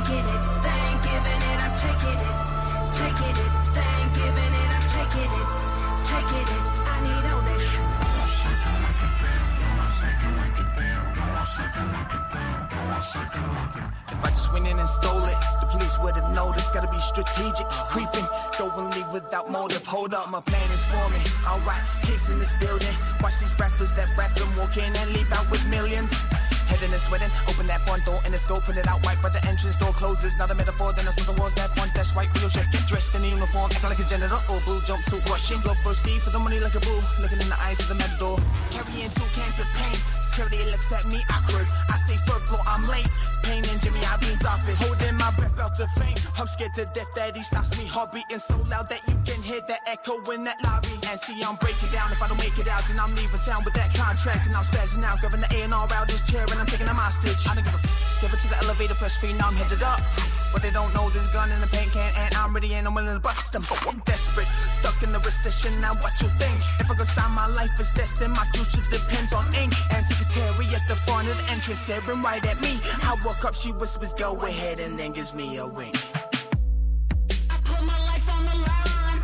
taking it, they ain't giving it, I'm taking it. Taking it, they ain't giving it, I'm taking it. Taking it, I need all this shit. If I just went in and stole it, the police would have noticed. Gotta be strategic, creeping, go and leave without motive. Hold up, my plan is forming. Alright, hits in this building. Watch these rappers that rap and walk in and leave out with millions. Heading and sweating, open that front door and it's go, put it out right by the entrance door closes. Not a metaphor, then it's not the walls that front, that's right. Real shit, get dressed in the uniform, acting like a janitor or blue jumpsuit rushing. Glove for speed for the money like a boo, looking in the eyes of the matador. Carrying 2 cans of paint, security looks at me awkward. I say 3rd floor, I'm late. Pain in Jimmy Iovine's office, holding my breath out to fame. I'm scared to death that he stops me, heart beating so loud that you can hear the echo in that lobby. And see, I'm breaking down, if I don't make it out, then I'm leaving town with that contract. And I'm spazzing out, grabbing the A&R out his chair, and I'm taking him hostage. I don't give a f***, step into the elevator, press free, now I'm headed up. But they don't know there's a gun in the paint can, and I'm ready and I'm willing to bust them. But I'm desperate, stuck in the recession, now what you think? If I go sign my life is destined, my future depends on ink. And secretary at the front of the entrance, staring right at me. I walk up, she whispers, go ahead, and then gives me a wink. I put my life on the line.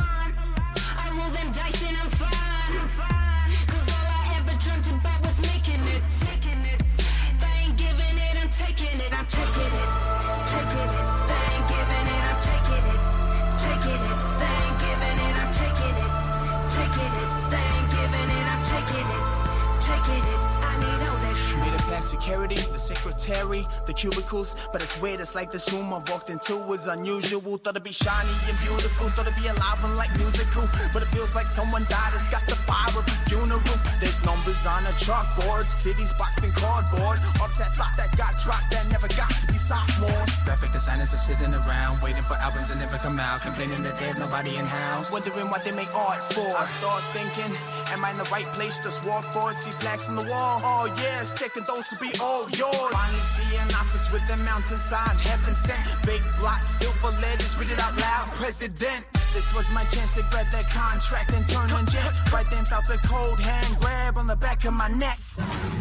I roll them dice and I'm fine. Cause all I ever dreamt about was making it. They ain't giving it, I'm taking it. I'm taking it. Taking it. They ain't giving it, I'm taking it. Taking it. They ain't giving it, I'm taking it. Taking it. They ain't giving it, I'm taking it. Taking it. I need all that shit. Made it past security, the secretary, the cubicles. But it's weird, it's like this room I walked into was unusual. Thought it'd be shiny and beautiful, thought it'd be alive and like musical. But it feels like someone died, it's got the fire of a funeral. There's numbers on a chalkboard, cities boxed in cardboard. Artists that flop that got dropped that never got to be sophomores. Graphic designers are sitting around, waiting for albums that never come out, complaining that they have nobody in house, wondering what they make art for. I start thinking, am I in the right place? Just walk forward, see flags on the wall. Oh yeah, second those to be all yours. Finally see an office with a mountain sign, heaven sent. Big block, silver letters, read it out loud, president. This was my chance to grab that contract and turn on jet. Right then felt a cold hand grab on the back of my neck.